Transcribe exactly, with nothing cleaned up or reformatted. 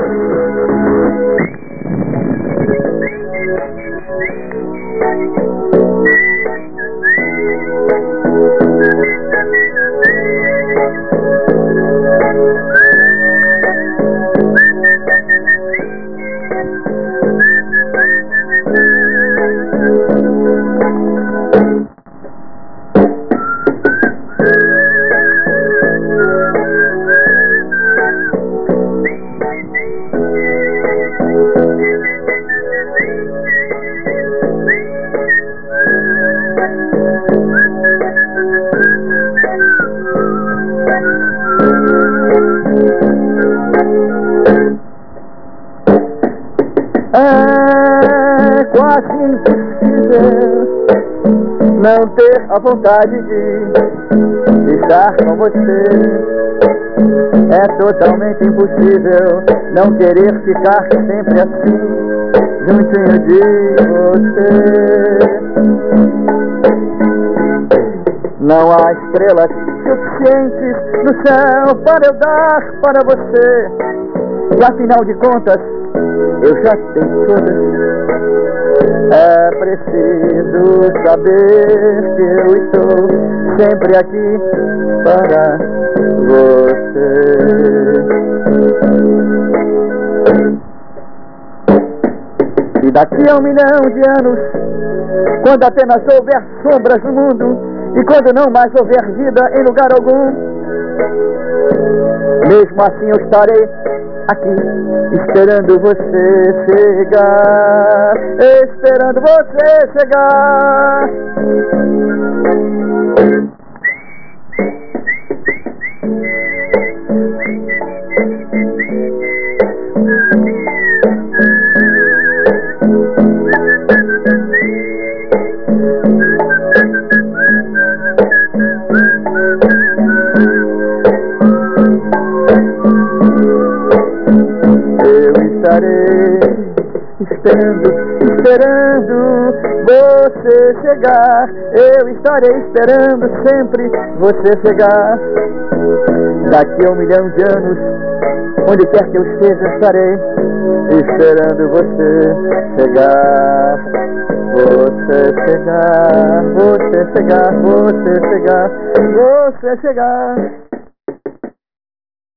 É quase impossível não ter a vontade de estar com você. É totalmente impossível não querer ficar sempre assim, juntinho de você. Não há estrelas suficientes no céu para eu dar para você, e afinal de contas eu já tenho todas. É preciso saber que eu estou sempre aqui para você. E daqui a um milhão de anos, quando apenas houver sombras no mundo, e quando não mais houver vida em lugar algum, mesmo assim eu estarei aqui, esperando você chegar, esperando você chegar. Estarei esperando, esperando você chegar. Eu estarei esperando sempre você chegar. Daqui a um milhão de anos, onde quer que eu esteja, estarei esperando você chegar. Você chegar, você chegar, você chegar, você chegar.